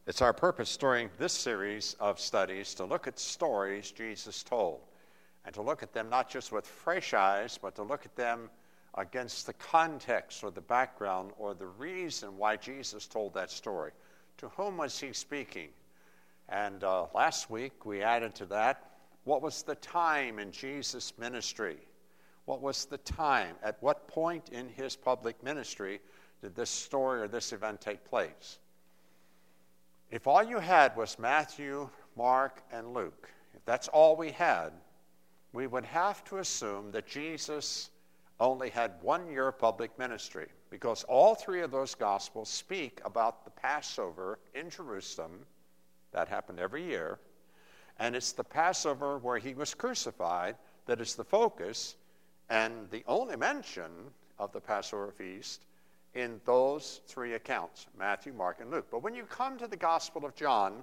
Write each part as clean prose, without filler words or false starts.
It's our purpose during this series of studies to look at stories Jesus told, and to look at them not just with fresh eyes, but to look at them against the context or the background or the reason why Jesus told that story. To whom was he speaking? And last week we added to that, what was the time in Jesus' ministry? What was the time? At what point in his public ministry did this story or this event take place? If all you had was Matthew, Mark, and Luke, if that's all we had, we would have to assume that Jesus only had 1 year of public ministry, because all three of those Gospels speak about the Passover in Jerusalem. That happened every year. And it's the Passover where he was crucified that is the focus and the only mention of the Passover feast in those three accounts, Matthew, Mark, and Luke. But when you come to the Gospel of John,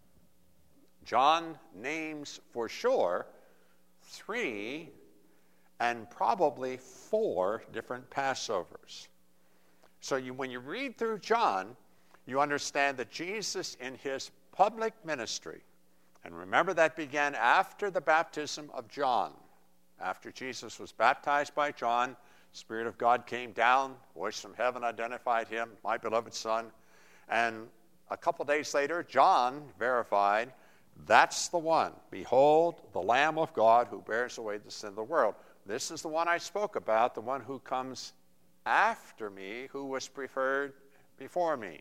John names for sure 3 and probably 4 different Passovers. So when you read through John, you understand that Jesus in his public ministry, and remember that began after the baptism of John. After Jesus was baptized by John, Spirit of God came down, voice from heaven identified him, my beloved Son. And a couple days later, John verified, that's the one. Behold, the Lamb of God who bears away the sin of the world. This is the one I spoke about, the one who comes after me, who was preferred before me.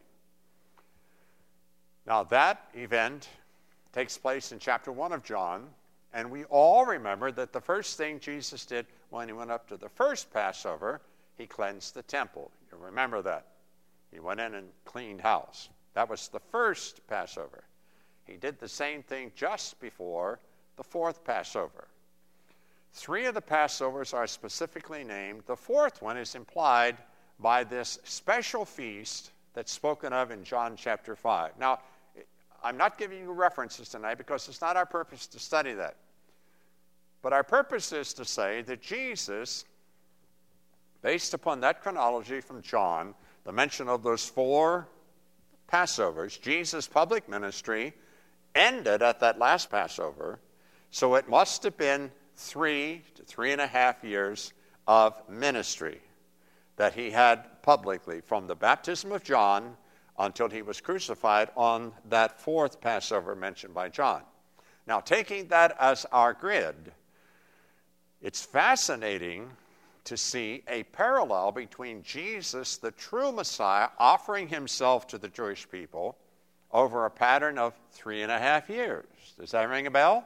Now that event takes place in chapter 1 of John, and we all remember that the first thing Jesus did when he went up to the first Passover, he cleansed the temple. You remember that. He went in and cleaned house. That was the first Passover. He did the same thing just before the fourth Passover. 3 of the Passovers are specifically named. The fourth one is implied by this special feast that's spoken of in John chapter 5. Now, I'm not giving you references tonight because it's not our purpose to study that. But our purpose is to say that Jesus, based upon that chronology from John, the mention of those 4 Passovers, Jesus' public ministry ended at that last Passover, so it must have been 3 to 3.5 years of ministry that he had publicly, from the baptism of John until he was crucified on that 4th Passover mentioned by John. Now, taking that as our grid, it's fascinating to see a parallel between Jesus, the true Messiah, offering himself to the Jewish people over a pattern of 3.5 years. Does that ring a bell?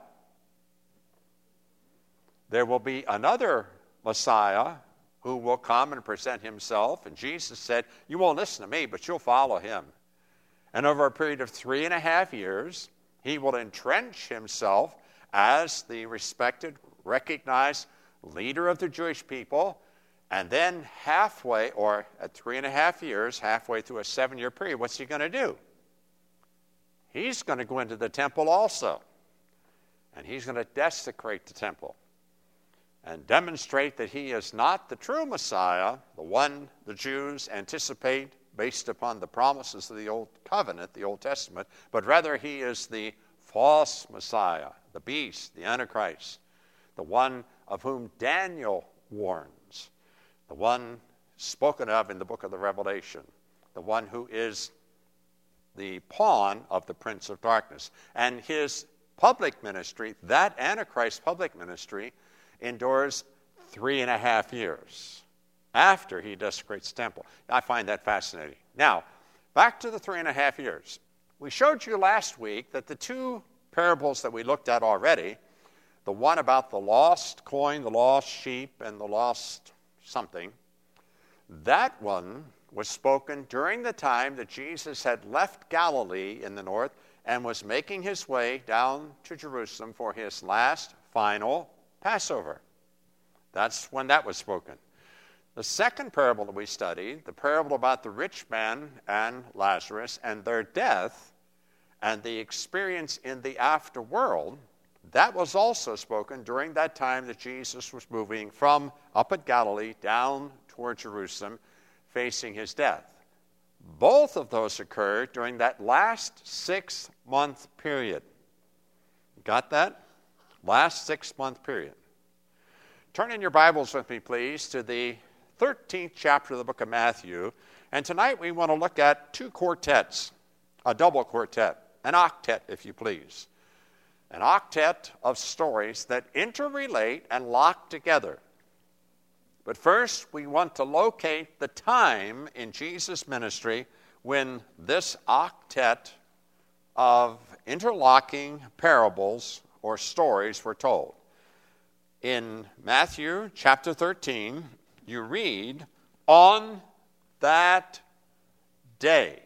There will be another Messiah who will come and present himself. And Jesus said, you won't listen to me, but you'll follow him. And over a period of 3.5 years, he will entrench himself as the respected, recognized leader of the Jewish people. And then halfway, or at 3.5 years, halfway through a 7-year period, what's he going to do? He's going to go into the temple also. And he's going to desecrate the temple and demonstrate that he is not the true Messiah, the one the Jews anticipate based upon the promises of the Old Covenant, the Old Testament, but rather he is the false Messiah, the beast, the Antichrist, the one of whom Daniel warns, the one spoken of in the book of the Revelation, the one who is the pawn of the Prince of Darkness. And his public ministry, that Antichrist public ministry, endures 3.5 years after he desecrates the temple. I find that fascinating. Now, back to the 3.5 years. We showed you last week that the 2 parables that we looked at already, the one about the lost coin, the lost sheep, and the lost something, that one was spoken during the time that Jesus had left Galilee in the north and was making his way down to Jerusalem for his last, final Passover. That's when that was spoken. The second parable that we studied, the parable about the rich man and Lazarus and their death and the experience in the afterworld, that was also spoken during that time that Jesus was moving from up at Galilee down toward Jerusalem, facing his death. Both of those occurred during that last 6-month period. Got that? Last 6-month period. Turn in your Bibles with me, please, to the 13th chapter of the book of Matthew. And tonight we want to look at 2 quartets, a double quartet, an octet, if you please. An octet of stories that interrelate and lock together. But first, we want to locate the time in Jesus' ministry when this octet of interlocking parables or stories were told. In Matthew chapter 13, you read, on that day.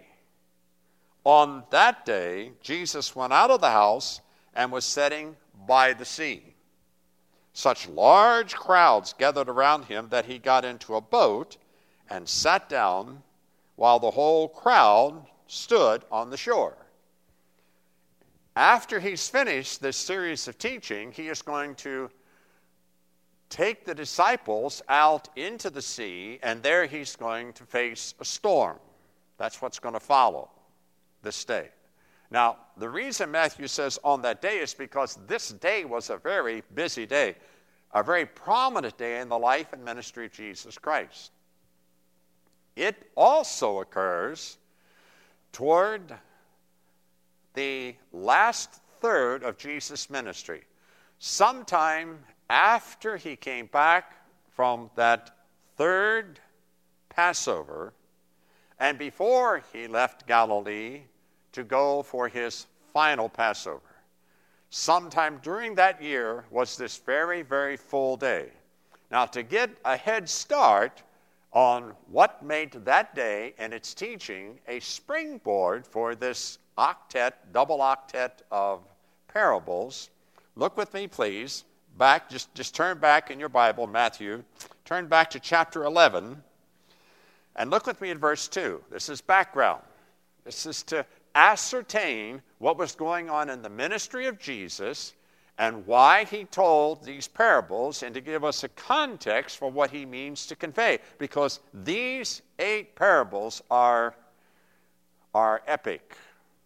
On that day, Jesus went out of the house and was sitting by the sea. Such large crowds gathered around him that he got into a boat and sat down while the whole crowd stood on the shore. After he's finished this series of teaching, he is going to take the disciples out into the sea, and there he's going to face a storm. That's what's going to follow this day. Now, the reason Matthew says on that day is because this day was a very busy day, a very prominent day in the life and ministry of Jesus Christ. It also occurs toward the last third of Jesus' ministry, sometime after he came back from that third Passover and before he left Galilee to go for his final Passover. Sometime during that year was this very, very full day. Now, to get a head start on what made that day and its teaching a springboard for this octet, double octet of parables, look with me, please, back, just turn back in your Bible, Matthew, turn back to chapter 11, and look with me at verse 2. This is background. This is to ascertain what was going on in the ministry of Jesus and why he told these parables, and to give us a context for what he means to convey, because these 8 parables are epic.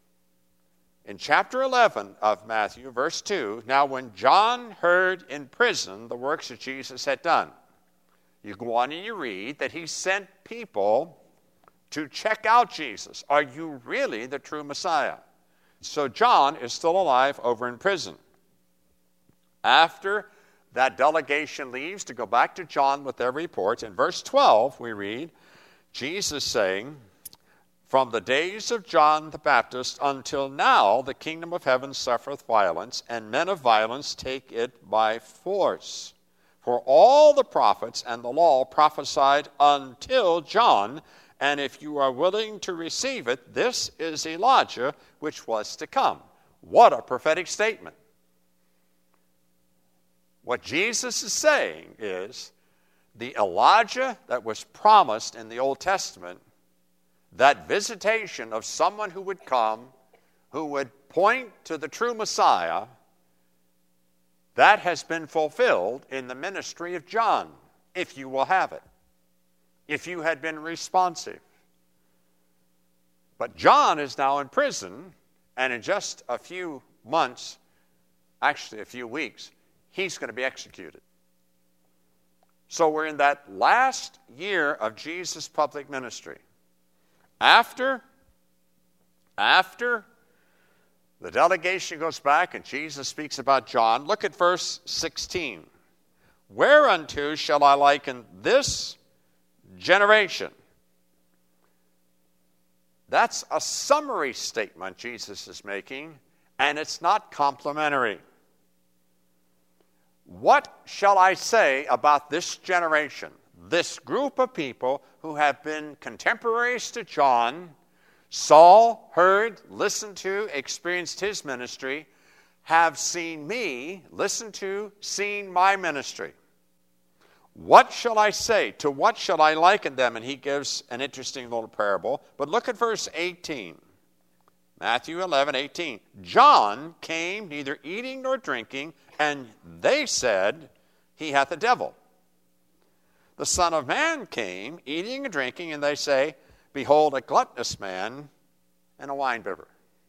In chapter 11 of Matthew, verse 2, now when John heard in prison the works that Jesus had done, you go on and you read that he sent people to check out Jesus. Are you really the true Messiah? So John is still alive over in prison. After that delegation leaves to go back to John with their report, in verse 12 we read, Jesus saying, from the days of John the Baptist until now the kingdom of heaven suffereth violence, and men of violence take it by force. For all the prophets and the law prophesied until John, and if you are willing to receive it, this is Elijah which was to come. What a prophetic statement. What Jesus is saying is the Elijah that was promised in the Old Testament, that visitation of someone who would come, who would point to the true Messiah, that has been fulfilled in the ministry of John, if you will have it, if you had been responsive. But John is now in prison, and in just a few months, actually a few weeks, he's going to be executed. So we're in that last year of Jesus' public ministry. After the delegation goes back and Jesus speaks about John, look at verse 16. Whereunto shall I liken this generation? That's a summary statement Jesus is making, and it's not complimentary. What shall I say about this generation? This group of people who have been contemporaries to John, saw, heard, listened to, experienced his ministry, have seen me, listened to, seen my ministry. What shall I say? To what shall I liken them? And he gives an interesting little parable. But look at verse 18. Matthew 11:18. John came neither eating nor drinking, and they said, he hath a devil. The Son of Man came, eating and drinking, and they say, behold, a gluttonous man and a winebibber.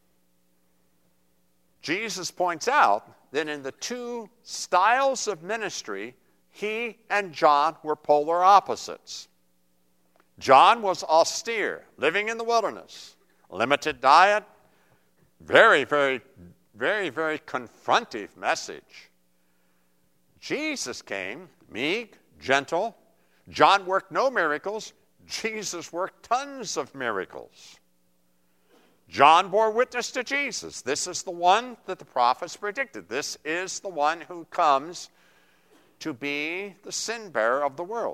Jesus points out that in the two styles of ministry, he and John were polar opposites. John was austere, living in the wilderness, limited diet, very, very, very, very confrontive message. Jesus came, meek, gentle. John worked no miracles. Jesus worked tons of miracles. John bore witness to Jesus. This is the one that the prophets predicted. This is the one who comes to be the sin bearer of the world.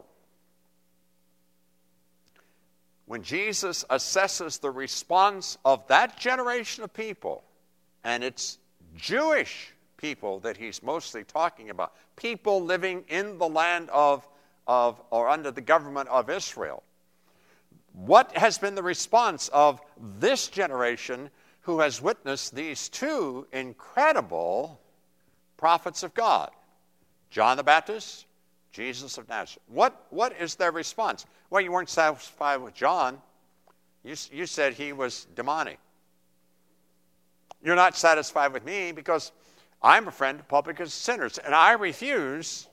When Jesus assesses the response of that generation of people, and it's Jewish people that he's mostly talking about, people living in the land of or under the government of Israel, what has been the response of this generation who has witnessed these two incredible prophets of God? John the Baptist, Jesus of Nazareth. What is their response? Well, you weren't satisfied with John. You said he was demonic. You're not satisfied with me because I'm a friend of publicans and sinners, and I refuse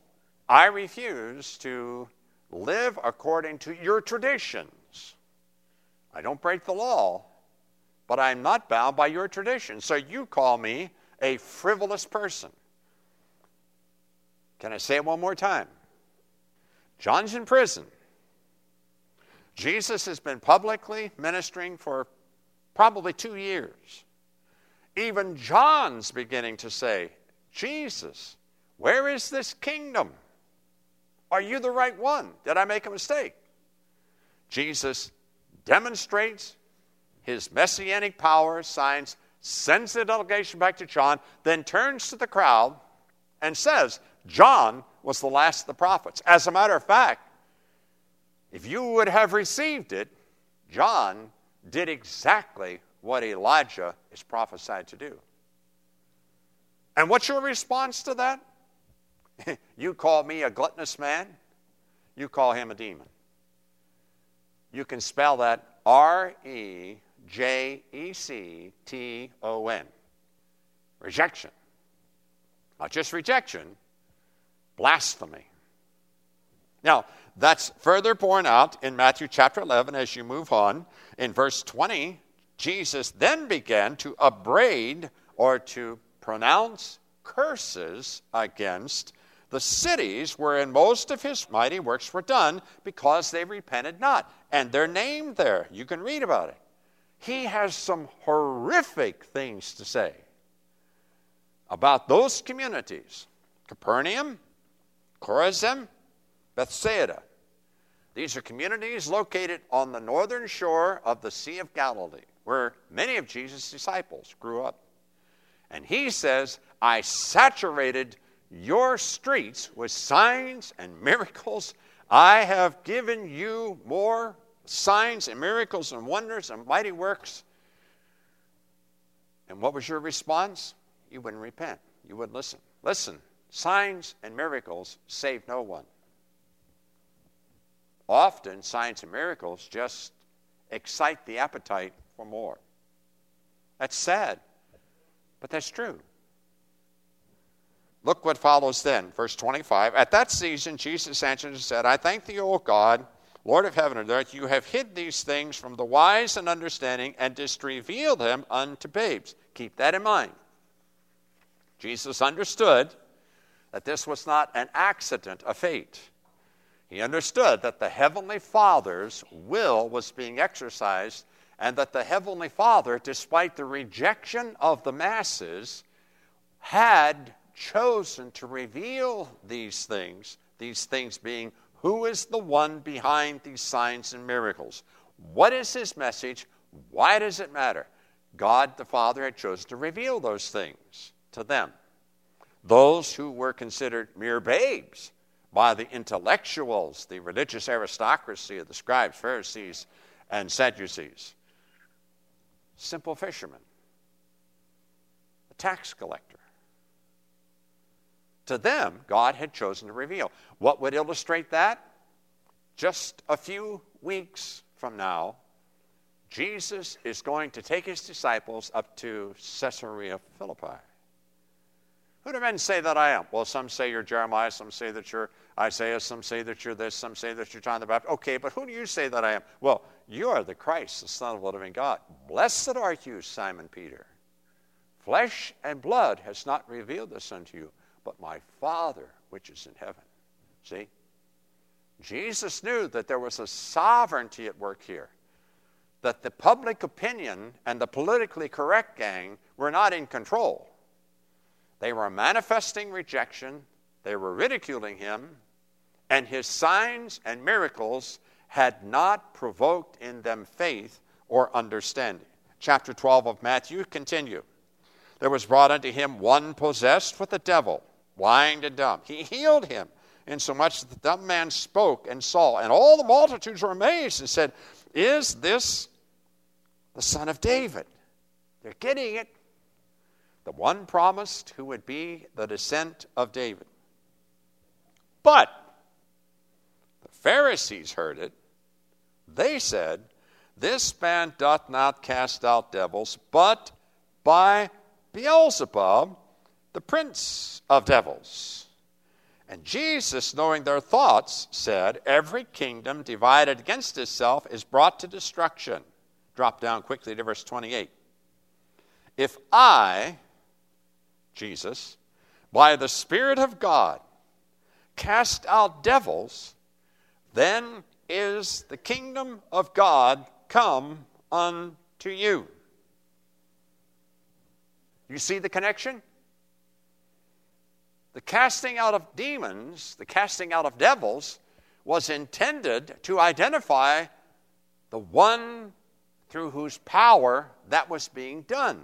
to live according to your traditions. I don't break the law, but I'm not bound by your traditions. So you call me a frivolous person. Can I say it one more time? John's in prison. Jesus has been publicly ministering for probably 2 years. Even John's beginning to say, Jesus, where is this kingdom? Are you the right one? Did I make a mistake? Jesus demonstrates his messianic power, signs, sends the delegation back to John, then turns to the crowd and says, John was the last of the prophets. As a matter of fact, if you would have received it, John did exactly what Elijah is prophesied to do. And what's your response to that? You call me a gluttonous man, you call him a demon. You can spell that R-E-J-E-C-T-O-N. Rejection. Not just rejection, blasphemy. Now, that's further borne out in Matthew chapter 11 as you move on. In verse 20, Jesus then began to upbraid or to pronounce curses against the cities wherein most of his mighty works were done because they repented not. And they're named there. You can read about it. He has some horrific things to say about those communities. Capernaum, Chorazin, Bethsaida. These are communities located on the northern shore of the Sea of Galilee, where many of Jesus' disciples grew up. And he says, I saturated your streets with signs and miracles. I have given you more signs and miracles and wonders and mighty works. And what was your response? You wouldn't repent. You wouldn't listen. Listen, signs and miracles save no one. Often, signs and miracles just excite the appetite for more. That's sad, but that's true. Look what follows then, verse 25. At that season, Jesus answered and said, I thank thee, O God, Lord of heaven and earth, you have hid these things from the wise and understanding and didst reveal them unto babes. Keep that in mind. Jesus understood that this was not an accident, a fate. He understood that the Heavenly Father's will was being exercised and that the Heavenly Father, despite the rejection of the masses, had chosen to reveal these things being who is the one behind these signs and miracles. What is his message? Why does it matter? God the Father had chosen to reveal those things to them. Those who were considered mere babes by the intellectuals, the religious aristocracy of the scribes, Pharisees, and Sadducees. Simple fishermen. A tax collector. To them, God had chosen to reveal. What would illustrate that? Just a few weeks from now, Jesus is going to take his disciples up to Caesarea Philippi. Who do men say that I am? Well, some say you're Jeremiah, some say that you're Isaiah, some say that you're this, some say that you're John the Baptist. Okay, but who do you say that I am? Well, you are the Christ, the Son of the living God. Blessed are you, Simon Peter. Flesh and blood has not revealed this unto you, but my Father which is in heaven. See? Jesus knew that there was a sovereignty at work here, that the public opinion and the politically correct gang were not in control. They were manifesting rejection, they were ridiculing him, and his signs and miracles had not provoked in them faith or understanding. Chapter 12 of Matthew, continue. There was brought unto him one possessed with a devil, blind and dumb. He healed him, insomuch that the dumb man spoke and saw. And all the multitudes were amazed and said, is this the Son of David? They're getting it. The one promised who would be the descent of David. But the Pharisees heard it. They said, this man doth not cast out devils, but by Beelzebub, the prince of devils. And Jesus, knowing their thoughts, said, every kingdom divided against itself is brought to destruction. Drop down quickly to verse 28. If I, Jesus, by the Spirit of God, cast out devils, then is the kingdom of God come unto you. You see the connection? The casting out of demons, the casting out of devils, was intended to identify the one through whose power that was being done.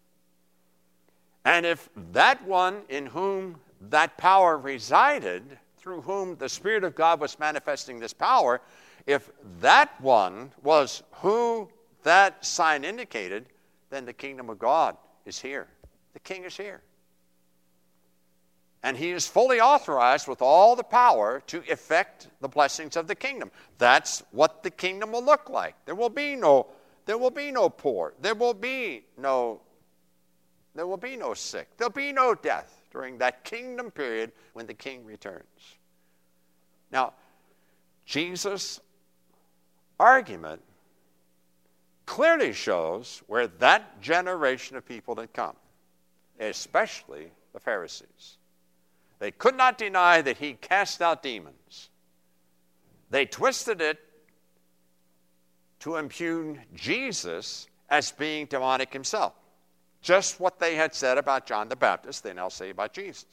And if that one in whom that power resided, through whom the Spirit of God was manifesting this power, if that one was who that sign indicated, then the kingdom of God is here. The king is here. And he is fully authorized with all the power to effect the blessings of the kingdom. That's what the kingdom will look like. There will be no poor. There will be no sick. There'll be no death during that kingdom period when the king returns. Now, Jesus' argument clearly shows where that generation of people had come, especially the Pharisees. They could not deny that he cast out demons. They twisted it to impugn Jesus as being demonic himself. Just what they had said about John the Baptist, they now say about Jesus.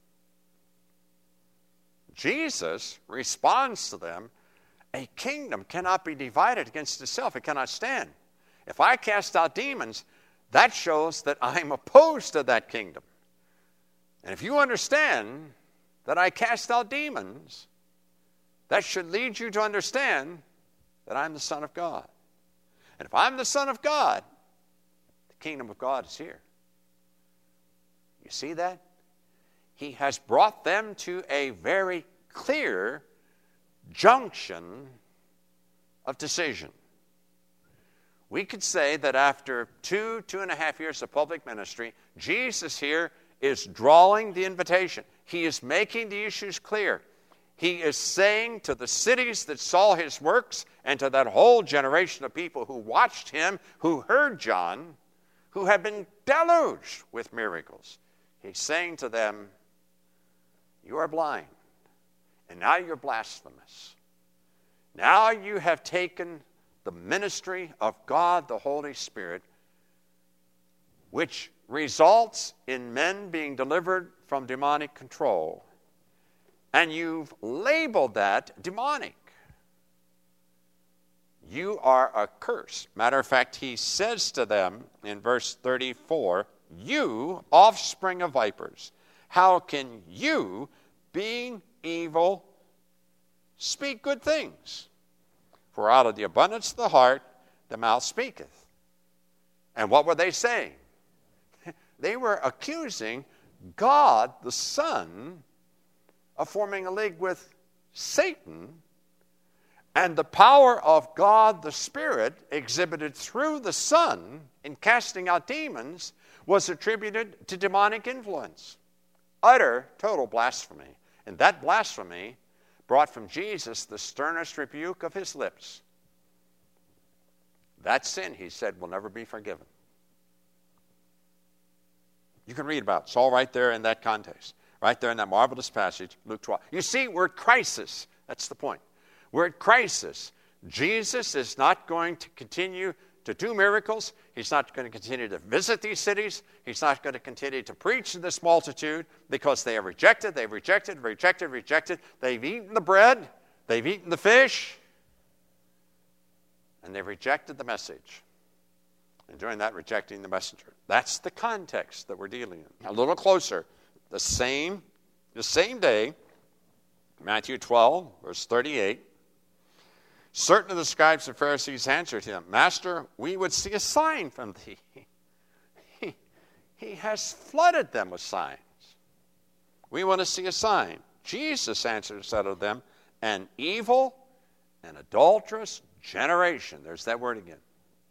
Jesus responds to them, a kingdom cannot be divided against itself. It cannot stand. If I cast out demons, that shows that I'm opposed to that kingdom. And if you understand that I cast out demons, that should lead you to understand that I'm the Son of God. And if I'm the Son of God, the kingdom of God is here. You see that? He has brought them to a very clear junction of decision. We could say that after 2.5 years of public ministry, Jesus here is drawing the invitation. He is making the issues clear. He is saying to the cities that saw his works and to that whole generation of people who watched him, who heard John, who have been deluged with miracles, he's saying to them, you are blind, and now you're blasphemous. Now you have taken the ministry of God, the Holy Spirit, which results in men being delivered from demonic control, and you've labeled that demonic. You are a curse. Matter of fact, he says to them in verse 34, you offspring of vipers, how can you, being evil, speak good things? For out of the abundance of the heart, the mouth speaketh. And what were they saying? They were accusing God, the Son, of forming a league with Satan And the power of God the Spirit exhibited through the Son in casting out demons was attributed to demonic influence. Utter, total blasphemy. And that blasphemy brought from Jesus the sternest rebuke of his lips. That sin, he said, will never be forgiven. You can read about it. It's all right there in that context. Right there in that marvelous passage, Luke 12. You see, we're at crisis. That's the point. We're at crisis. Jesus is not going to continue to do miracles. He's not going to continue to visit these cities. He's not going to continue to preach to this multitude because they have rejected. They've rejected. They've eaten the bread. They've eaten the fish. And they've rejected the message. And during that, rejecting the messenger. That's the context that we're dealing in. A little closer. The same day, Matthew 12, verse 38, certain of the scribes and Pharisees answered him, Master, we would see a sign from thee. He has flooded them with signs. We want to see a sign. Jesus answered and said to them, an evil and adulterous generation, there's that word again,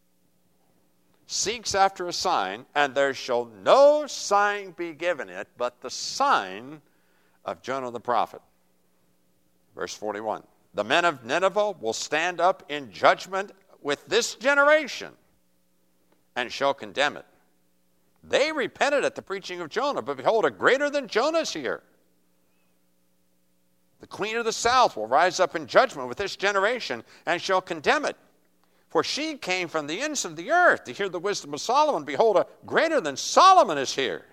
seeks after a sign, and there shall no sign be given it but the sign of Jonah the prophet. Verse 41. The men of Nineveh will stand up in judgment with this generation and shall condemn it. They repented at the preaching of Jonah, but behold, a greater than Jonah is here. The queen of the south will rise up in judgment with this generation and shall condemn it. For she came from the ends of the earth to hear the wisdom of Solomon. Behold, a greater than Solomon is here.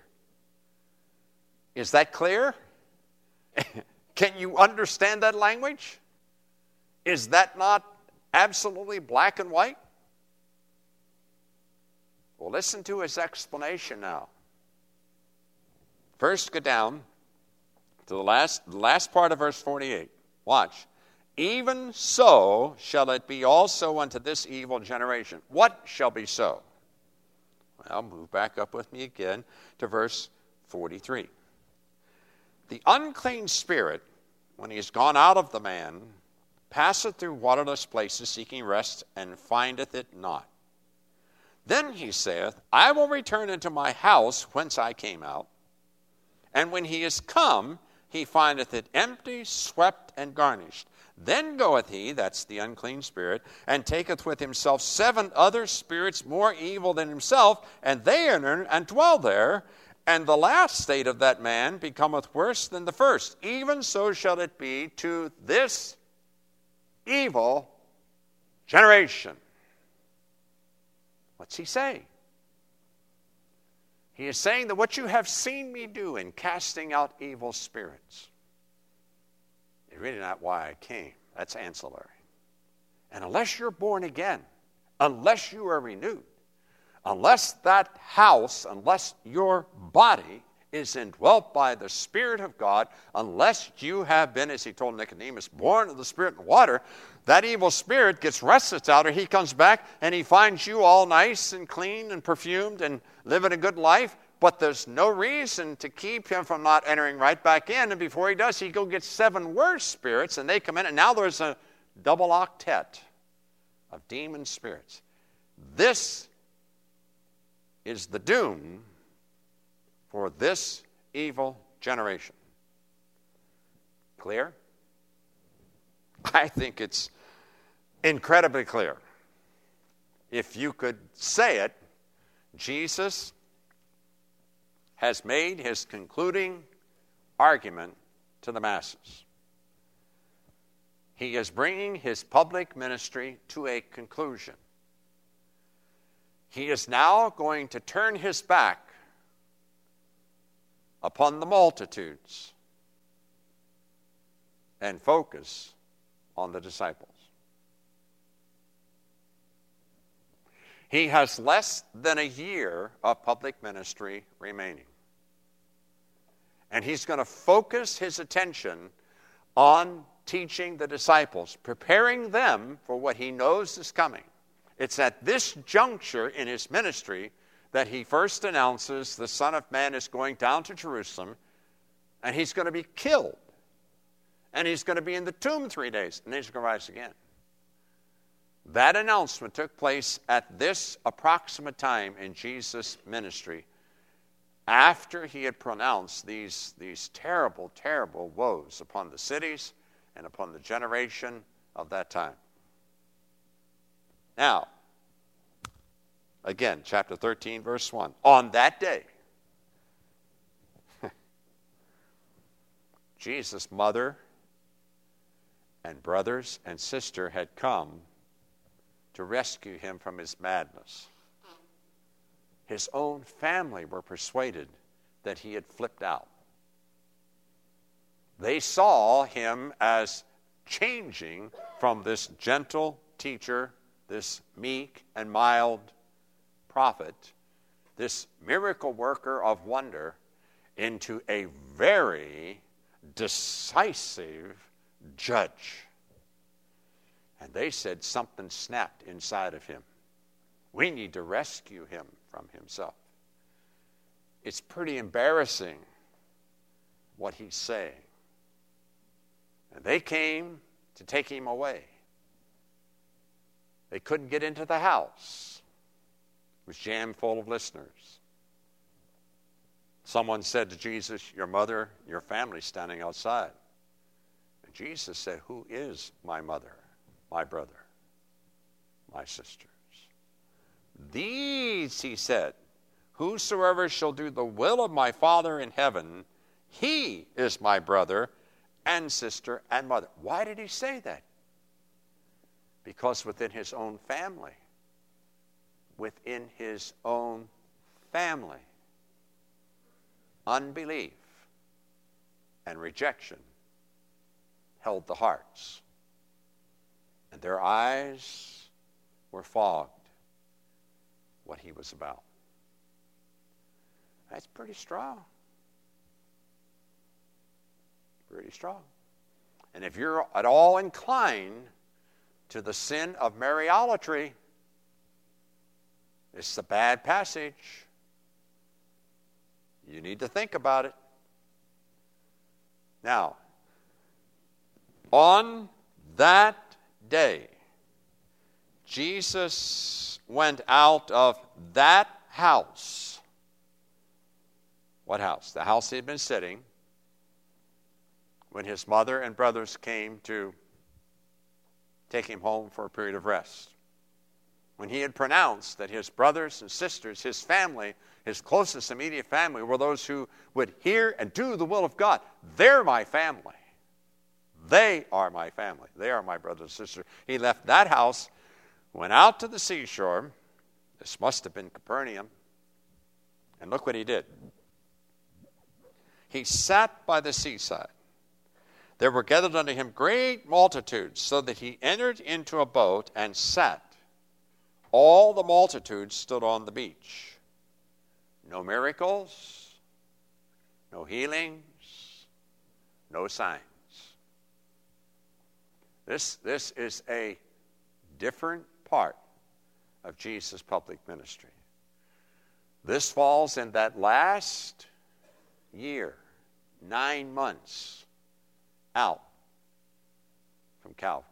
Is that clear? Can you understand that language? Is that not absolutely black and white? Well, listen to his explanation now. First, go down to the last part of verse 48. Watch. Even so shall it be also unto this evil generation. What shall be so? Well, move back up with me again to verse 43. The unclean spirit, when he is gone out of the man, passeth through waterless places, seeking rest, and findeth it not. Then he saith, I will return into my house whence I came out. And when he is come, he findeth it empty, swept, and garnished. Then goeth he, that's the unclean spirit, and taketh with himself 7 other spirits more evil than himself, and they enter and dwell there. And the last state of that man becometh worse than the first. Even so shall it be to this evil generation. What's he saying? He is saying that what you have seen me do in casting out evil spirits is really not why I came. That's ancillary. And unless you're born again, unless you are renewed, unless that house, unless your body is indwelt by the Spirit of God, unless you have been, as he told Nicodemus, born of the Spirit and water, that evil spirit gets restless out, or he comes back and he finds you all nice and clean and perfumed and living a good life, but there's no reason to keep him from not entering right back in. And before he does, he go get 7 worse spirits, and they come in, and now there's a double octet of demon spirits. This is the doom for this evil generation. Clear? I think it's incredibly clear. If you could say it, Jesus has made his concluding argument to the masses. He is bringing his public ministry to a conclusion. He is now going to turn his back upon the multitudes and focus on the disciples. He has less than a year of public ministry remaining. And he's going to focus his attention on teaching the disciples, preparing them for what he knows is coming. It's at this juncture in his ministry that he first announces the Son of Man is going down to Jerusalem, and he's going to be killed. And he's going to be in the tomb 3 days, and then he's going to rise again. That announcement took place at this approximate time in Jesus' ministry, after he had pronounced these terrible, terrible woes upon the cities and upon the generation of that time. Now, again, chapter 13, verse 1. On that day, Jesus' mother and brothers and sister had come to rescue him from his madness. His own family were persuaded that he had flipped out. They saw him as changing from this gentle teacher, this meek and mild prophet, this miracle worker of wonder, into a very decisive judge. And they said something snapped inside of him. We need to rescue him from himself. It's pretty embarrassing what he's saying. And they came to take him away. They couldn't get into the house. It was jammed full of listeners. Someone said to Jesus, your mother, your family's standing outside. And Jesus said, who is my mother, my brother, my sisters? These, he said, whosoever shall do the will of my Father in heaven, he is my brother and sister and mother. Why did he say that? Because within his own family, unbelief and rejection held the hearts. And their eyes were fogged what he was about. That's pretty strong. Pretty strong. And if you're at all inclined to the sin of Mariolatry, it's a bad passage. You need to think about it. Now, on that day, Jesus went out of that house. What house? The house he had been sitting when his mother and brothers came to take him home for a period of rest. When he had pronounced that his brothers and sisters, his family, his closest immediate family, were those who would hear and do the will of God. They're my family. They are my family. They are my brothers and sisters. He left that house, went out to the seashore. This must have been Capernaum. And look what he did. He sat by the seaside. There were gathered unto him great multitudes, so that he entered into a boat and sat. All the multitude stood on the beach. No miracles, no healings, no signs. This is a different part of Jesus' public ministry. This falls in that last year, 9 months out from Calvary.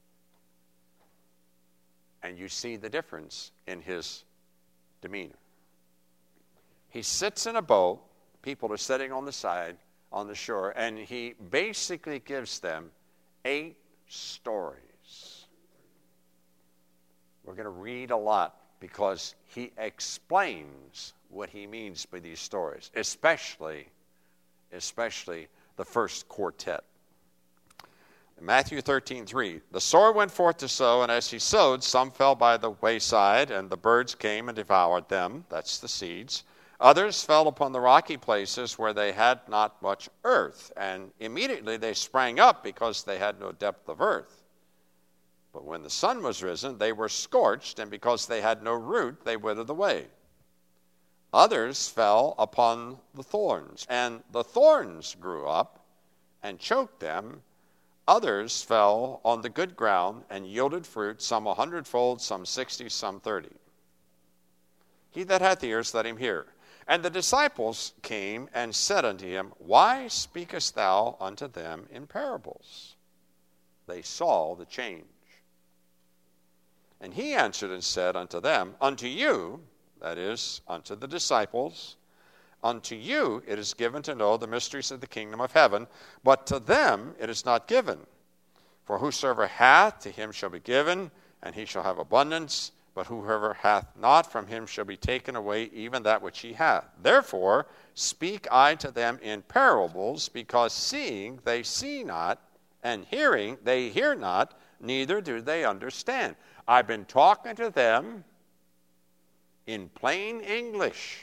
And you see the difference in his demeanor. He sits in a boat, people are sitting on the side, on the shore, and he basically gives them 8 stories. We're going to read a lot because he explains what he means by these stories, especially the first quartet. Matthew 13:3, the sower went forth to sow, and as he sowed, some fell by the wayside, and the birds came and devoured them. That's the seeds. Others fell upon the rocky places where they had not much earth, and immediately they sprang up because they had no depth of earth. But when the sun was risen, they were scorched, and because they had no root, they withered away. Others fell upon the thorns, and the thorns grew up and choked them. Others fell on the good ground and yielded fruit, some 100-fold, some 60, some 30. He that hath ears, let him hear. And the disciples came and said unto him, why speakest thou unto them in parables? They saw the change. And he answered and said unto them, unto you, that is, unto the disciples, unto you it is given to know the mysteries of the kingdom of heaven, but to them it is not given. For whosoever hath, to him shall be given, and he shall have abundance. But whoever hath not, from him shall be taken away even that which he hath. Therefore speak I to them in parables, because seeing they see not, and hearing they hear not, neither do they understand. I've been talking to them in plain English.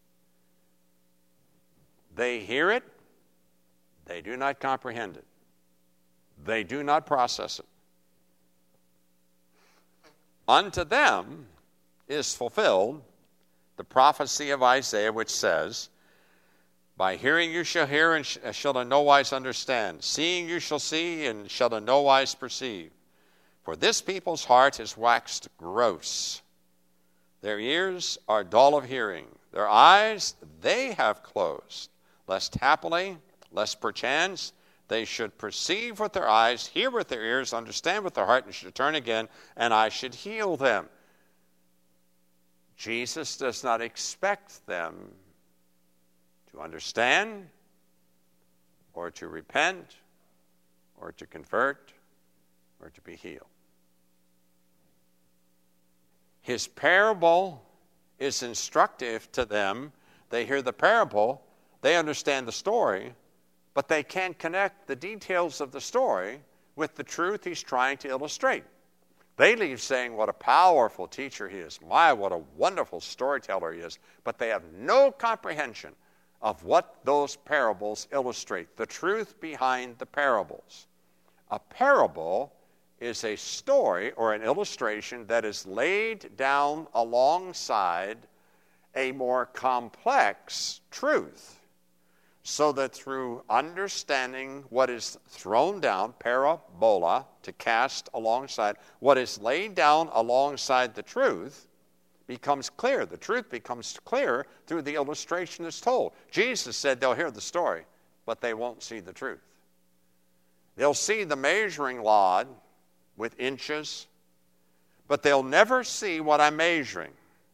They hear it, they do not comprehend it. They do not process it. Unto them is fulfilled the prophecy of Isaiah, which says, by hearing you shall hear, and shall in no wise understand. Seeing you shall see, and shall in no wise perceive. For this people's heart is waxed gross. Their ears are dull of hearing. Their eyes they have closed, lest happily, lest perchance, they should perceive with their eyes, hear with their ears, understand with their heart, and should turn again, and I should heal them. Jesus does not expect them to understand, or to repent, or to convert, or to be healed. His parable is instructive to them. They hear the parable, they understand the story, but they can't connect the details of the story with the truth he's trying to illustrate. They leave saying what a powerful teacher he is. My, what a wonderful storyteller he is. But they have no comprehension of what those parables illustrate, the truth behind the parables. A parable is a story or an illustration that is laid down alongside a more complex truth, so that through understanding what is thrown down, parabola, to cast alongside, what is laid down alongside the truth becomes clear. The truth becomes clear through the illustration that's told. Jesus said they'll hear the story, but they won't see the truth. They'll see the measuring rod with inches, but they'll never see what I'm measuring.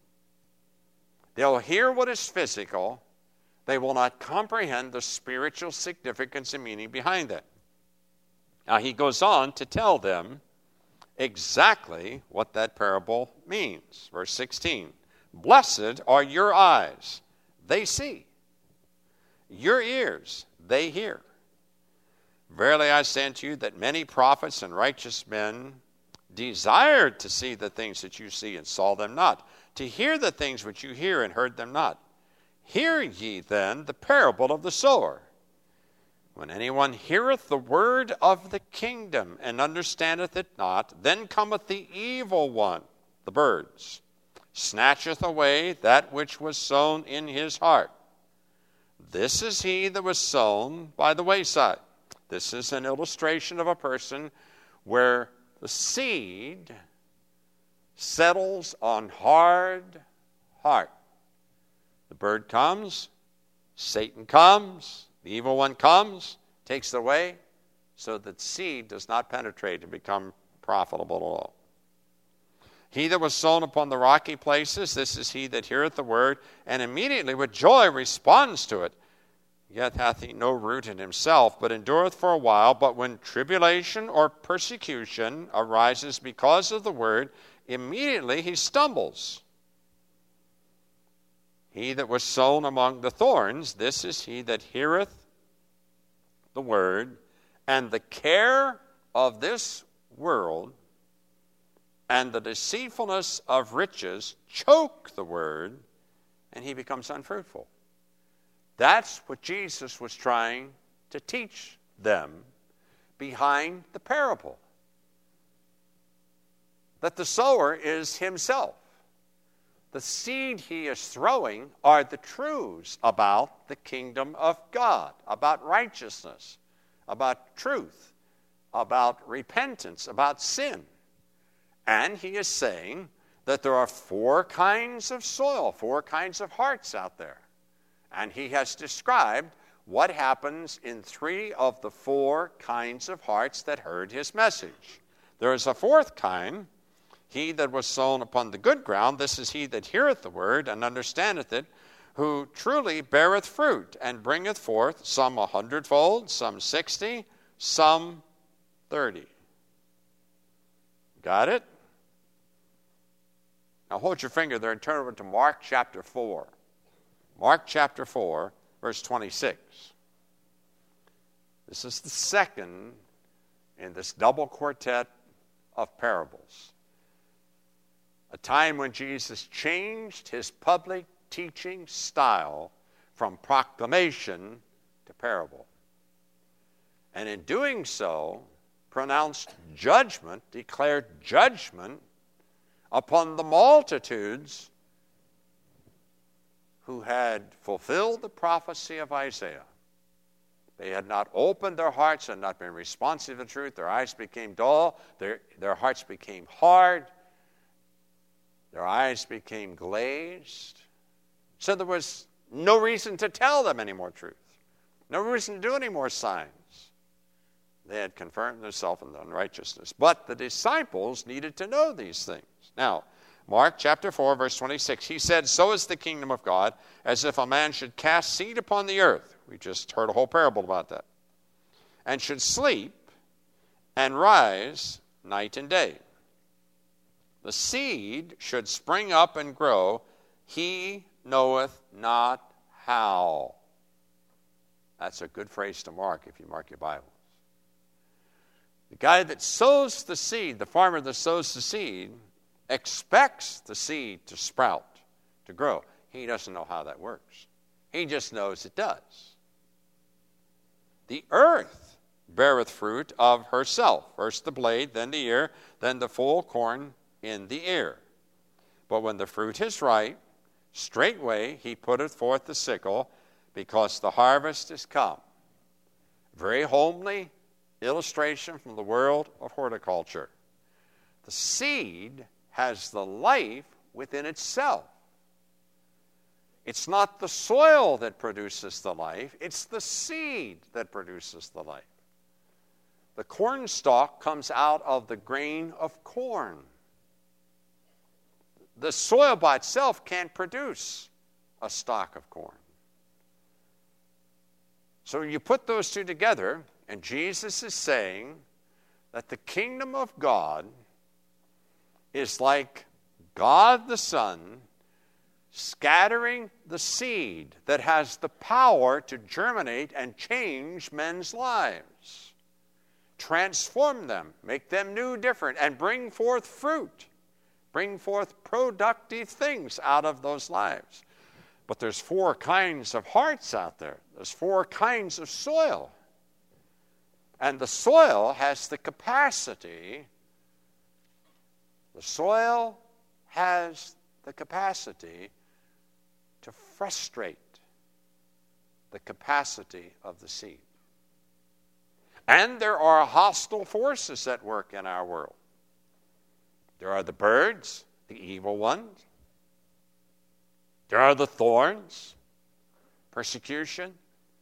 They'll hear what is physical. They will not comprehend the spiritual significance and meaning behind it. Now he goes on to tell them exactly what that parable means. Verse 16, blessed are your eyes, they see. Your ears, they hear. Verily I say unto you that many prophets and righteous men desired to see the things that you see and saw them not, to hear the things which you hear and heard them not. Hear ye then the parable of the sower. When anyone heareth the word of the kingdom and understandeth it not, then cometh the evil one, the birds, snatcheth away that which was sown in his heart. This is he that was sown by the wayside. This is an illustration of a person where the seed settles on hard heart. The bird comes, Satan comes, the evil one comes, takes it away, so that seed does not penetrate and become profitable at all. He that was sown upon the rocky places, this is he that heareth the word, and immediately with joy responds to it. Yet hath he no root in himself, but endureth for a while. But when tribulation or persecution arises because of the word, immediately he stumbles. He that was sown among the thorns, this is he that heareth the word, and the care of this world and the deceitfulness of riches choke the word, and he becomes unfruitful. That's what Jesus was trying to teach them behind the parable. That the sower is himself. The seed he is throwing are the truths about the kingdom of God, about righteousness, about truth, about repentance, about sin. And he is saying that there are 4 kinds of soil, 4 kinds of hearts out there. And he has described what happens in 3 of the 4 kinds of hearts that heard his message. There is a 4th kind. He that was sown upon the good ground, this is he that heareth the word and understandeth it, who truly beareth fruit and bringeth forth some 100-fold, some 60, some 30. Got it? Now hold your finger there and turn over to Mark chapter 4. Mark chapter 4, verse 26. This is the second in this double quartet of parables. A time when Jesus changed his public teaching style from proclamation to parable. And in doing so, pronounced judgment, declared judgment upon the multitudes who had fulfilled the prophecy of Isaiah. They had not opened their hearts and not been responsive to the truth. Their eyes became dull. Their hearts became hard. Their eyes became glazed. So there was no reason to tell them any more truth. No reason to do any more signs. They had confirmed themselves in the unrighteousness. But the disciples needed to know these things. Now, Mark chapter 4, verse 26, he said, "So is the kingdom of God, as if a man should cast seed upon the earth." We just heard a whole parable about that. "And should sleep and rise night and day. The seed should spring up and grow. He knoweth not how." That's a good phrase to mark if you mark your Bibles. The guy that sows the seed, the farmer that sows the seed, expects the seed to sprout, to grow. He doesn't know how that works. He just knows it does. "The earth beareth fruit of herself, first the blade, then the ear, then the full corn in the ear. But when the fruit is ripe, straightway he putteth forth the sickle, because the harvest is come." Very homely illustration from the world of horticulture. The seed has the life within itself. It's not the soil that produces the life, it's the seed that produces the life. The corn stalk comes out of the grain of corn. The soil by itself can't produce a stalk of corn. So you put those two together, and Jesus is saying that the kingdom of God is like God the Son scattering the seed that has the power to germinate and change men's lives, transform them, make them new, different, and bring forth fruit, bring forth productive things out of those lives. But there's 4 kinds of hearts out there. There's 4 kinds of soil. And the soil has the capacity, to frustrate the capacity of the seed. And there are hostile forces at work in our world. There are the birds, the evil ones. There are the thorns, persecution,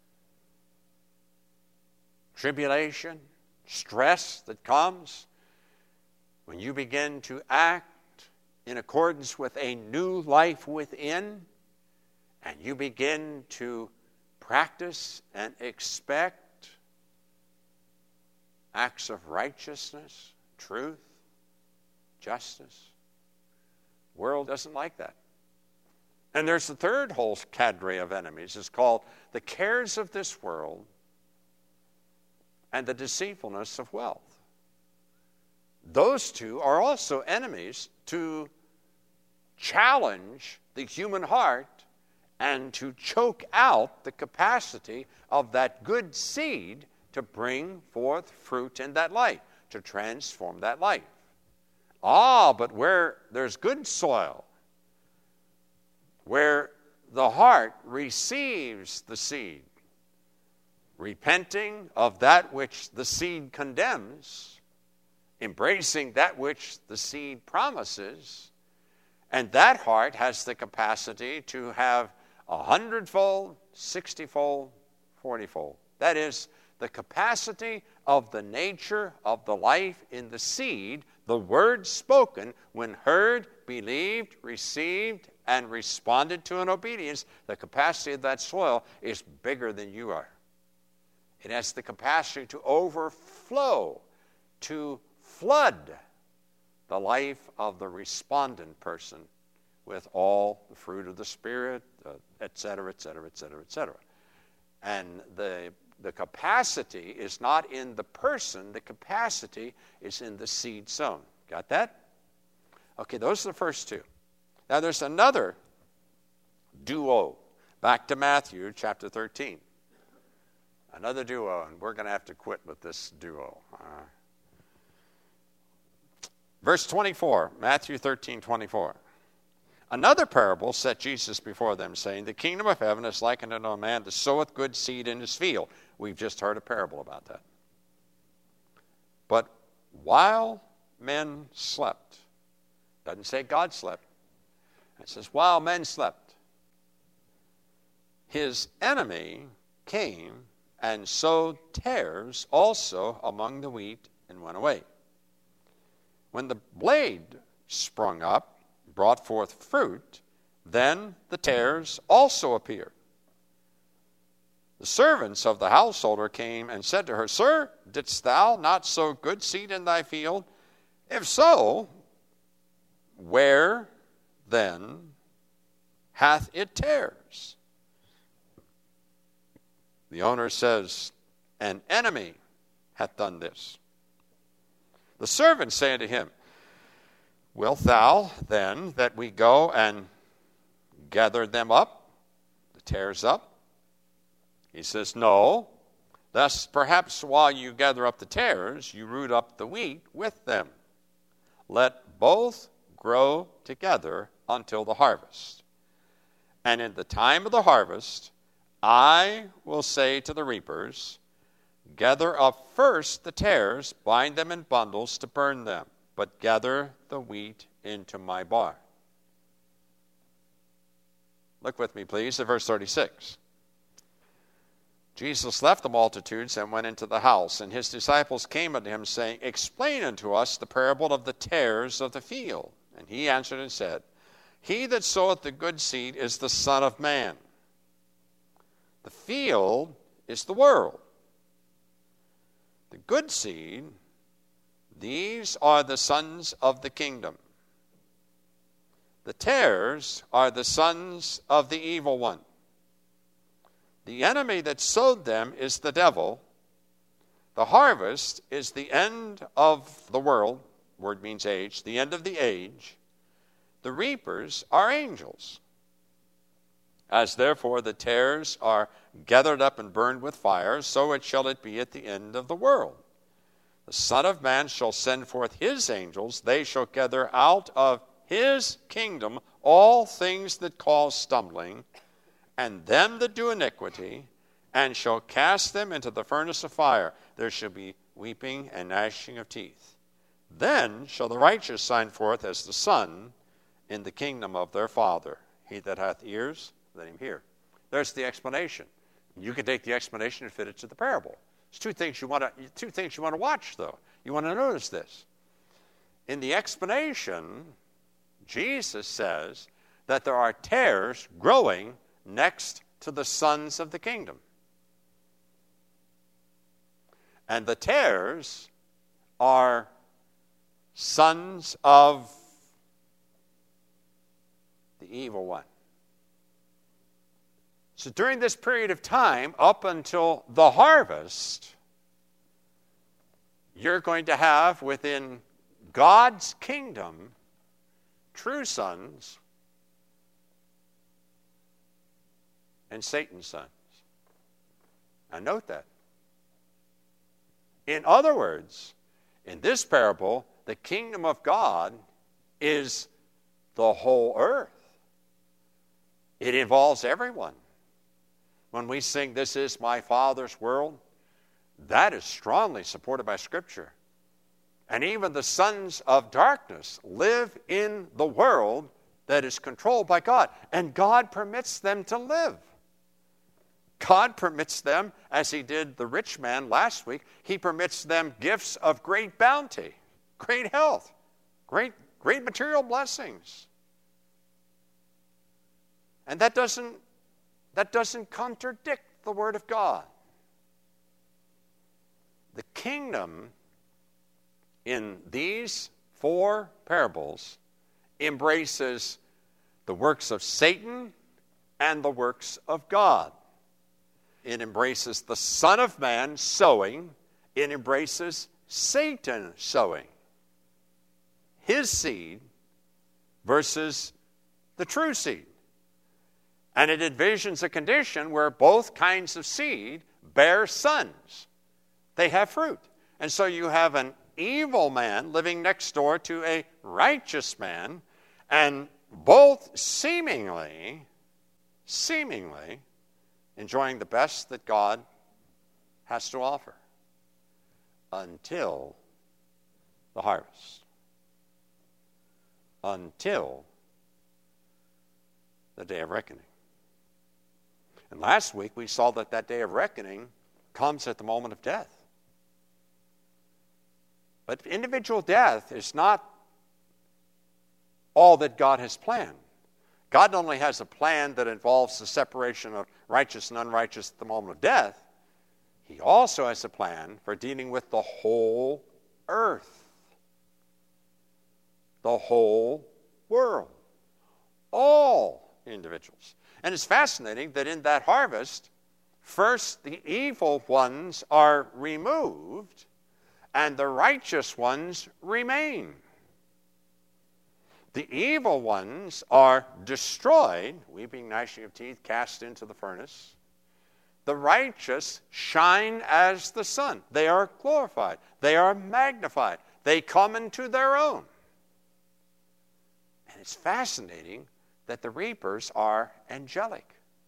tribulation, stress that comes when you begin to act in accordance with a new life within, and you begin to practice and expect acts of righteousness, truth, justice. The world doesn't like that. And there's the third whole cadre of enemies. It's called the cares of this world and the deceitfulness of wealth. Those two are also enemies to challenge the human heart and to choke out the capacity of that good seed to bring forth fruit in that life, to transform that life. But where there's good soil, where the heart receives the seed, repenting of that which the seed condemns, embracing that which the seed promises, and that heart has the capacity to have 100-fold, 60-fold, 40-fold. That is the capacity of the nature of the life in the seed, the word spoken, when heard, believed, received, and responded to in obedience, the capacity of that soil is bigger than you are. It has the capacity to overflow, to flood the life of the respondent person with all the fruit of the Spirit, et cetera, et cetera, et cetera, et cetera. And the capacity is not in the person. The capacity is in the seed sown. Got that? Okay, those are the first two. Now there's another duo. Back to Matthew chapter 13. Another duo, and we're going to have to quit with this duo. Verse 24, Matthew 13:24. Another parable set Jesus before them, saying, the kingdom of heaven is likened unto a man that soweth good seed in his field. We've just heard a parable about that. But while men slept, doesn't say God slept. It says, while men slept, his enemy came and sowed tares also among the wheat and went away. When the blade sprung up, brought forth fruit, then the tares also appeared. The servants of the householder came and said to her, Sir, didst thou not sow good seed in thy field? If so, where then hath it tares? The owner says, An enemy hath done this. The servants say unto him, Wilt thou then that we go and gather them up, the tares up? He says, No, lest perhaps while you gather up the tares, you root up the wheat with them. Let both grow together until the harvest. And in the time of the harvest, I will say to the reapers, Gather up first the tares, bind them in bundles to burn them, but gather the wheat into my barn. Look with me, please, at verse 36. Jesus left the multitudes and went into the house, and his disciples came unto him, saying, Explain unto us the parable of the tares of the field. And he answered and said, He that soweth the good seed is the Son of Man. The field is the world. The good seed, these are the sons of the kingdom. The tares are the sons of the evil one. The enemy that sowed them is the devil. The harvest is the end of the world. Word means age. The end of the age. The reapers are angels. As therefore the tares are gathered up and burned with fire, so shall it be at the end of the world. The Son of Man shall send forth his angels. They shall gather out of his kingdom all things that cause stumbling, and them that do iniquity, and shall cast them into the furnace of fire. There shall be weeping and gnashing of teeth. Then shall the righteous shine forth as the sun in the kingdom of their Father. He that hath ears, let him hear. There's the explanation. You can take the explanation and fit it to the parable. There's two things you want to watch, though. You want to notice this. In the explanation, Jesus says that there are tares growing next to the sons of the kingdom. And the tares are sons of the evil one. So during this period of time, up until the harvest, you're going to have within God's kingdom true sons and Satan's sons. Now note that. In other words, in this parable, the kingdom of God is the whole earth. It involves everyone. When we sing, This is my Father's world, that is strongly supported by Scripture. And even the sons of darkness live in the world that is controlled by God. And God permits them to live. God permits them, as he did the rich man last week, he permits them gifts of great bounty, great health, great material blessings. And that doesn't contradict the Word of God. The kingdom in these 4 parables embraces the works of Satan and the works of God. It embraces the Son of Man sowing. It embraces Satan sowing. His seed versus the true seed. And it envisions a condition where both kinds of seed bear sons. They have fruit. And so you have an evil man living next door to a righteous man, and both seemingly enjoying the best that God has to offer until the harvest, until the day of reckoning. And last week we saw that day of reckoning comes at the moment of death. But individual death is not all that God has planned. God not only has a plan that involves the separation of righteous and unrighteous at the moment of death, he also has a plan for dealing with the whole earth, the whole world, all individuals. And it's fascinating that in that harvest, first the evil ones are removed and the righteous ones remain. The evil ones are destroyed, weeping, gnashing of teeth, cast into the furnace. The righteous shine as the sun. They are glorified. They are magnified. They come into their own. And it's fascinating that the reapers are angelic.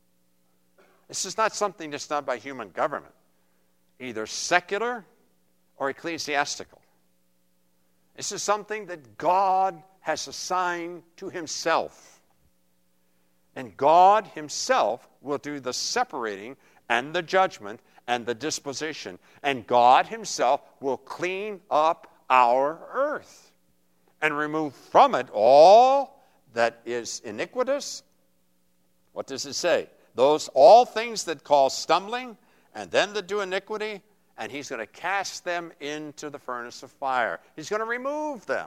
This is not something that's done by human government, either secular or ecclesiastical. This is something that God has assigned to himself. And God himself will do the separating and the judgment and the disposition. And God himself will clean up our earth and remove from it all that is iniquitous. What does it say? All things that cause stumbling and them that do iniquity, and he's going to cast them into the furnace of fire. He's going to remove them.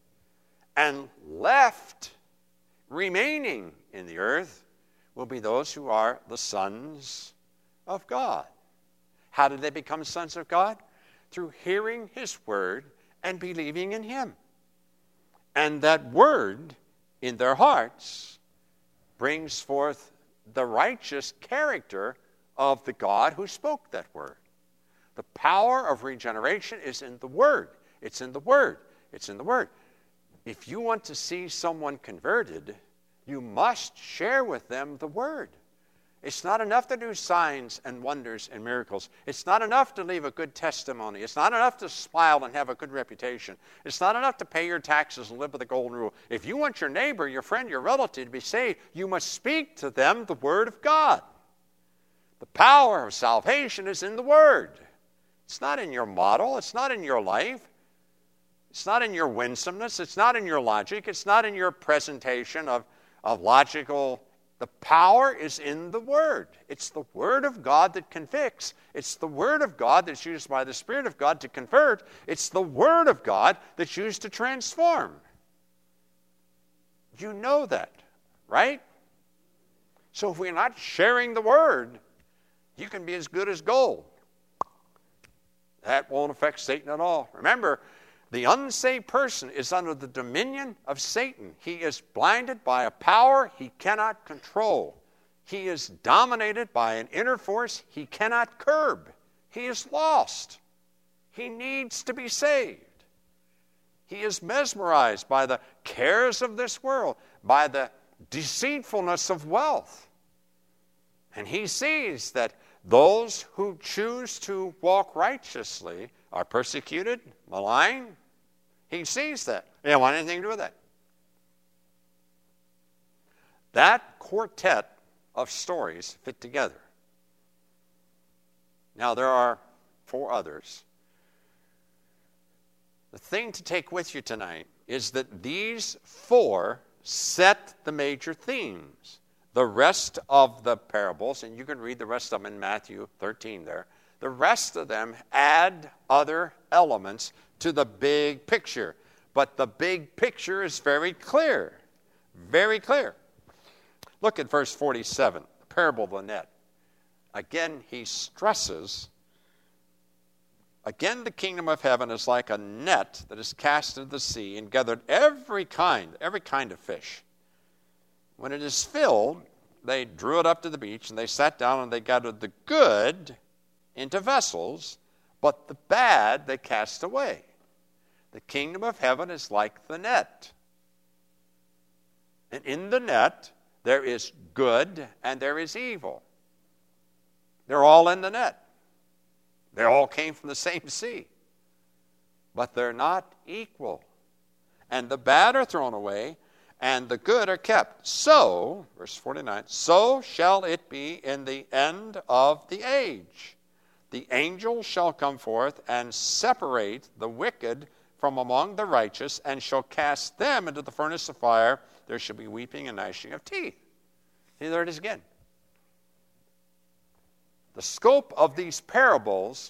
And left, remaining in the earth, will be those who are the sons of God. How did they become sons of God? Through hearing his word and believing in him. And that word in their hearts brings forth the righteous character of the God who spoke that word. The power of regeneration is in the word. It's in the word. It's in the word. If you want to see someone converted, you must share with them the word. It's not enough to do signs and wonders and miracles. It's not enough to leave a good testimony. It's not enough to smile and have a good reputation. It's not enough to pay your taxes and live by the golden rule. If you want your neighbor, your friend, your relative to be saved, you must speak to them the word of God. The power of salvation is in the word. It's not in your model. It's not in your life. It's not in your winsomeness. It's not in your logic. It's not in your presentation of logical. The power is in the Word. It's the Word of God that convicts. It's the Word of God that's used by the Spirit of God to convert. It's the Word of God that's used to transform. You know that, right? So if we're not sharing the Word, you can be as good as gold. That won't affect Satan at all. Remember, the unsaved person is under the dominion of Satan. He is blinded by a power he cannot control. He is dominated by an inner force he cannot curb. He is lost. He needs to be saved. He is mesmerized by the cares of this world, by the deceitfulness of wealth. And he sees that those who choose to walk righteously are persecuted, maligned. He sees that. He doesn't want anything to do with that. That quartet of stories fit together. Now, there are 4 others. The thing to take with you tonight is that these 4 set the major themes. The rest of the parables, and you can read the rest of them in Matthew 13 there, the rest of them add other elements to the big picture. But the big picture is very clear. Very clear. Look at verse 47, the parable of the net. Again, he stresses, again, the kingdom of heaven is like a net that is cast into the sea and gathered every kind of fish. When it is filled, they drew it up to the beach, and they sat down, and they gathered the good into vessels, but the bad they cast away. The kingdom of heaven is like the net. And in the net, there is good and there is evil. They're all in the net. They all came from the same sea. But they're not equal. And the bad are thrown away, and the good are kept. So, verse 49, so shall it be in the end of the age. The angels shall come forth and separate the wicked from among the righteous, and shall cast them into the furnace of fire. There shall be weeping and gnashing of teeth. See, there it is again. The scope of these parables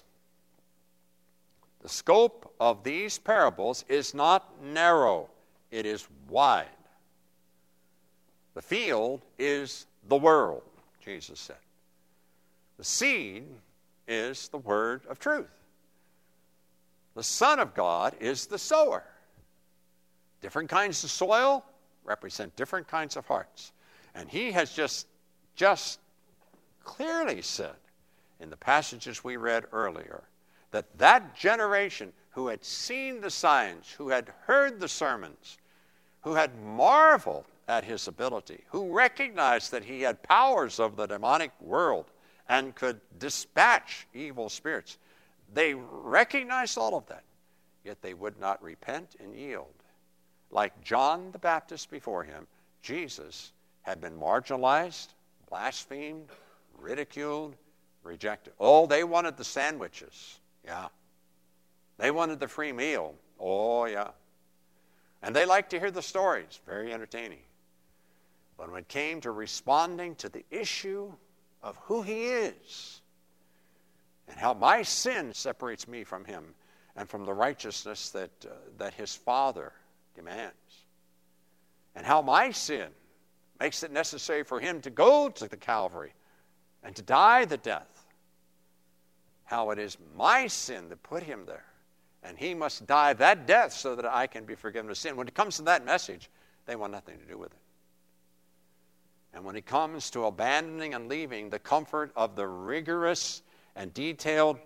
is not narrow. It is wide. The field is the world, Jesus said. The seed is the word of truth. The Son of God is the sower. Different kinds of soil represent different kinds of hearts. And he has just clearly said in the passages we read earlier that generation who had seen the signs, who had heard the sermons, who had marveled at his ability, who recognized that he had powers of the demonic world and could dispatch evil spirits. They recognized all of that, yet they would not repent and yield. Like John the Baptist before him, Jesus had been marginalized, blasphemed, ridiculed, rejected. Oh, they wanted the sandwiches. Yeah. They wanted the free meal. Oh, yeah. And they liked to hear the stories. Very entertaining. But when it came to responding to the issue of who he is and how my sin separates me from him and from the righteousness that his Father demands, and how my sin makes it necessary for him to go to the Calvary and to die the death, how it is my sin that put him there, and he must die that death so that I can be forgiven of sin. When it comes to that message, they want nothing to do with it. And when it comes to abandoning and leaving the comfort of the rigorous and detailed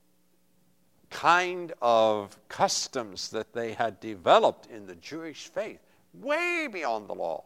kind of customs that they had developed in the Jewish faith, way beyond the law,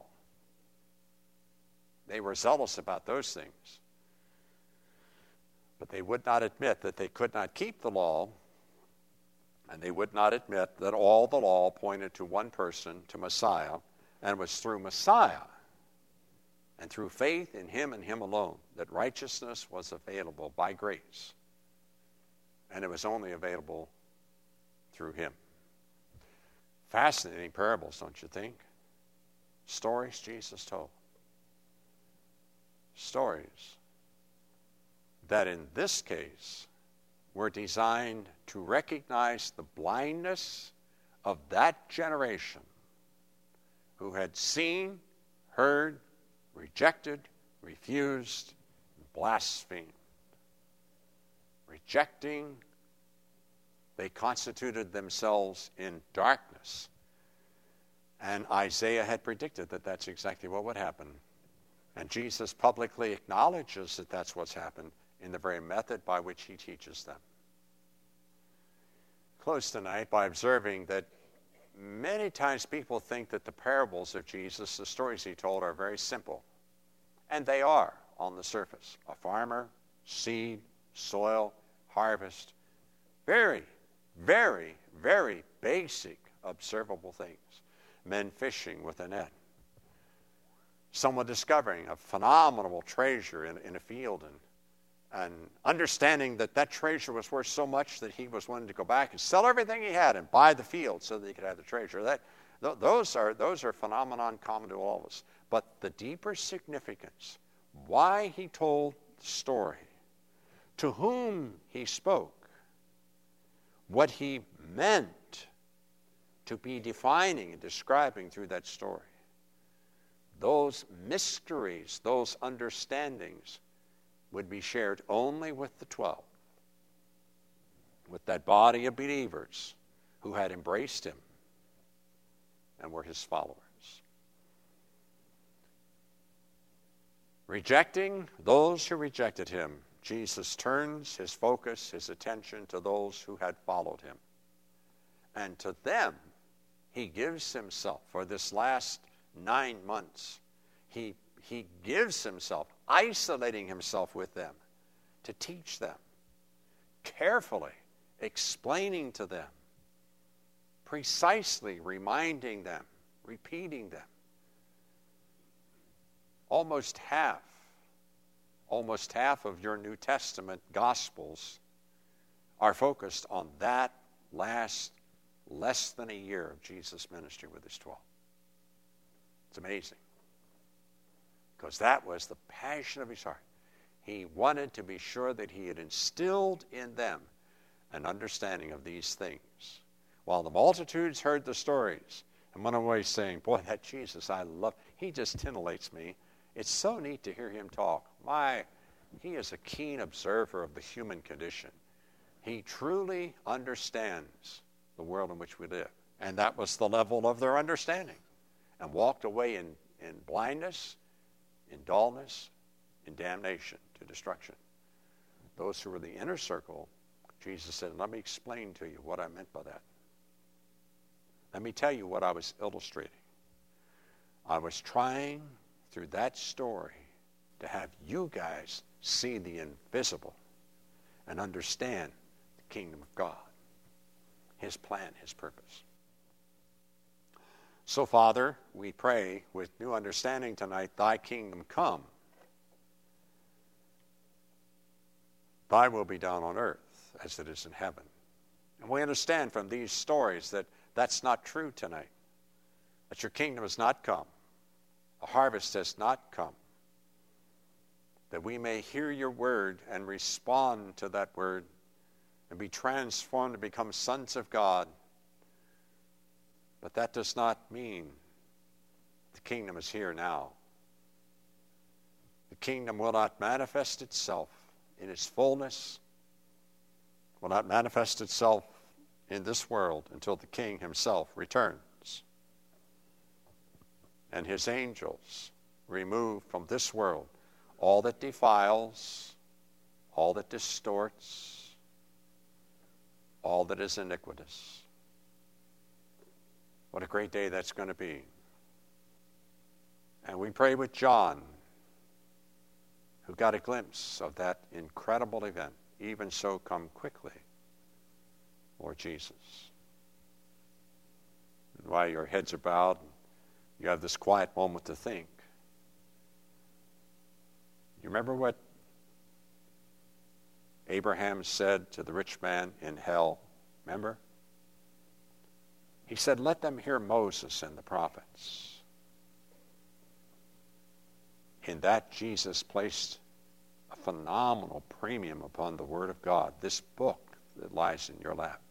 they were zealous about those things. But they would not admit that they could not keep the law, and they would not admit that all the law pointed to one person, to Messiah, and it was through Messiah and through faith in him and him alone that righteousness was available by grace. And it was only available through him. Fascinating parables, don't you think? Stories Jesus told. Stories that in this case were designed to recognize the blindness of that generation who had seen, heard, rejected, refused, blasphemed. Rejecting, they constituted themselves in darkness. And Isaiah had predicted that that's exactly what would happen. And Jesus publicly acknowledges that that's what's happened in the very method by which he teaches them. Close tonight by observing that many times people think that the parables of Jesus, the stories he told, are very simple. And they are on the surface. A farmer, seed, soil, harvest. Very, very, very basic, observable things. Men fishing with a net. Someone discovering a phenomenal treasure in a field and understanding that that treasure was worth so much that he was willing to go back and sell everything he had and buy the field so that he could have the treasure. Those are phenomenon common to all of us. But the deeper significance, why he told the story, to whom he spoke, what he meant to be defining and describing through that story, those mysteries, those understandings would be shared only with the 12, with that body of believers who had embraced him and were his followers. Rejecting those who rejected him, Jesus turns his focus, his attention to those who had followed him. And to them, he gives himself for this last 9 months. He gives himself, isolating himself with them, to teach them, carefully explaining to them, precisely reminding them, repeating them. Almost half of your New Testament Gospels are focused on that last less than a year of Jesus' ministry with his 12. It's amazing. Because that was the passion of his heart. He wanted to be sure that he had instilled in them an understanding of these things. While the multitudes heard the stories and went away saying, boy, that Jesus I love, he just titillates me. It's so neat to hear him talk. He is a keen observer of the human condition. He truly understands the world in which we live. And that was the level of their understanding. And walked away in blindness, in dullness, in damnation, to destruction. Those who were the inner circle, Jesus said, let me explain to you what I meant by that. Let me tell you what I was illustrating. I was trying, through that story, to have you guys see the invisible and understand the kingdom of God, his plan, his purpose. So, Father, we pray with new understanding tonight, thy kingdom come. Thy will be done on earth as it is in heaven. And we understand from these stories that that's not true tonight, that your kingdom has not come. A harvest has not come. That we may hear your word and respond to that word and be transformed to become sons of God. But that does not mean the kingdom is here now. The kingdom will not manifest itself in its fullness, will not manifest itself in this world until the King himself returns and his angels remove from this world all that defiles, all that distorts, all that is iniquitous. What a great day that's going to be. And we pray with John, who got a glimpse of that incredible event. Even so, come quickly, Lord Jesus. And while your heads are bowed, you have this quiet moment to think. You remember what Abraham said to the rich man in hell? Remember? He said, let them hear Moses and the prophets. In that, Jesus placed a phenomenal premium upon the Word of God, this book that lies in your lap.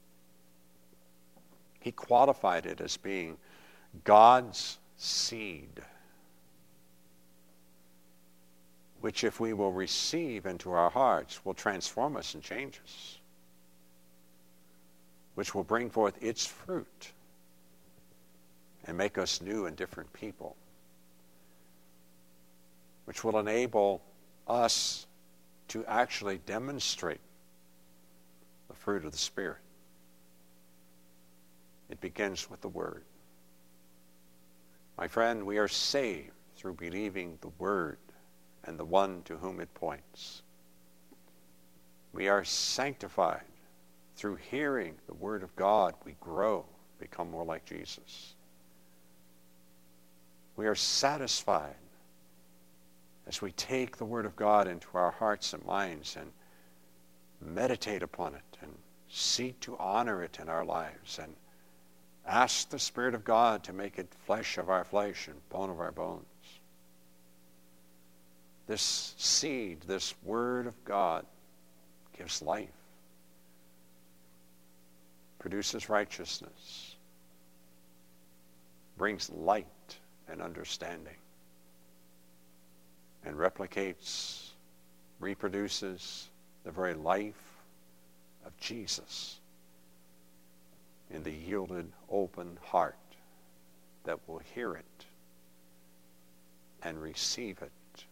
He qualified it as being God's seed, which if we will receive into our hearts, will transform us and change us, which will bring forth its fruit and make us new and different people, which will enable us to actually demonstrate the fruit of the Spirit. It begins with the Word. My friend, we are saved through believing the Word and the one to whom it points. We are sanctified through hearing the Word of God. We grow, become more like Jesus. We are satisfied as we take the Word of God into our hearts and minds and meditate upon it and seek to honor it in our lives and ask the Spirit of God to make it flesh of our flesh and bone of our bones. This seed, this Word of God, gives life, produces righteousness, brings light and understanding, and replicates, reproduces the very life of Jesus in the yielded, open heart that will hear it and receive it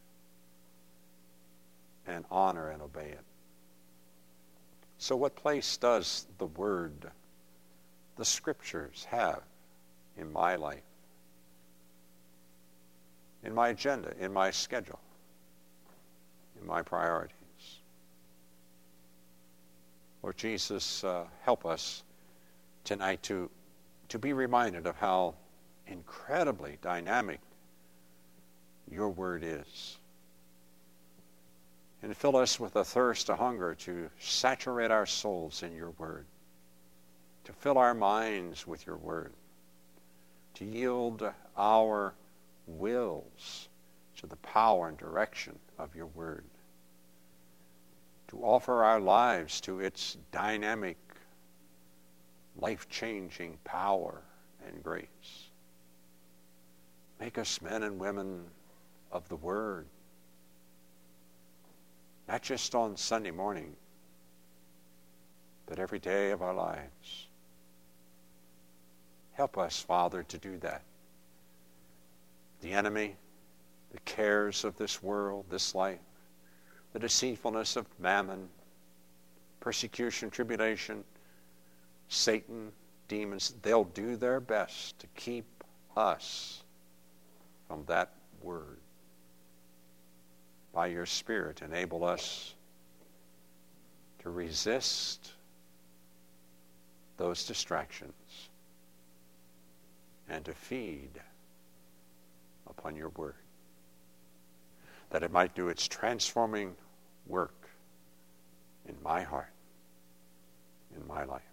and honor and obey it. So what place does the Word, the Scriptures, have in my life, in my agenda, in my schedule, in my priorities? Lord Jesus, help us tonight to be reminded of how incredibly dynamic your Word is. And fill us with a thirst, a hunger to saturate our souls in your Word, to fill our minds with your Word, to yield our wills to the power and direction of your Word, to offer our lives to its dynamic, life-changing power and grace. Make us men and women of the Word, not just on Sunday morning, but every day of our lives. Help us, Father, to do that. The enemy, the cares of this world, this life, the deceitfulness of mammon, persecution, tribulation, Satan, demons, they'll do their best to keep us from that Word. By your Spirit, enable us to resist those distractions and to feed upon your Word, that it might do its transforming work in my heart, in my life.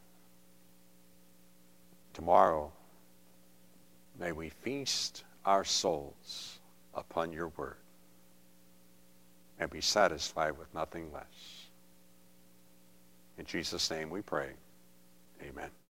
Tomorrow, may we feast our souls upon your Word and be satisfied with nothing less. In Jesus' name we pray. Amen.